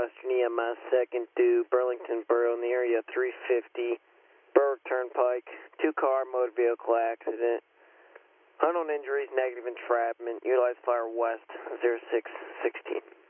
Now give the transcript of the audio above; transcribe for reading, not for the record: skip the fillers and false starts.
Western EMS, second to Burlington Borough in the area 350, Berwick Turnpike, two-car motor vehicle accident. Unknown injuries, negative entrapment. Utilize Fire West 0616.